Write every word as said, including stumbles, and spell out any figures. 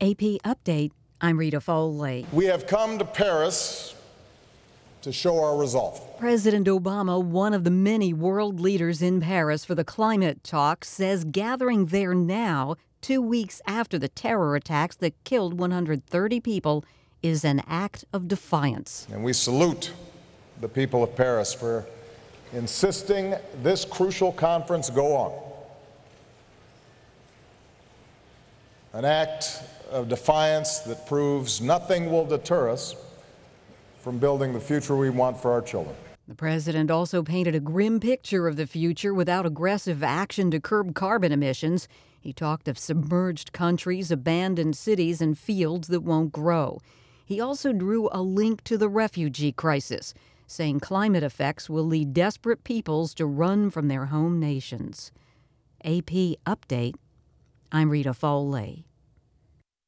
A P Update, I'm Rita Foley. We have come to Paris to show our resolve. President Obama, one of the many world leaders in Paris for the climate talks, says gathering there now, two weeks after the terror attacks that killed one hundred thirty people, is an act of defiance. And we salute the people of Paris for insisting this crucial conference go on. An act of defiance that proves nothing will deter us from building the future we want for our children. The president also painted a grim picture of the future without aggressive action to curb carbon emissions. He talked of submerged countries, abandoned cities, and fields that won't grow. He also drew a link to the refugee crisis, saying climate effects will lead desperate peoples to run from their home nations. A P Update, I'm Rita Foley.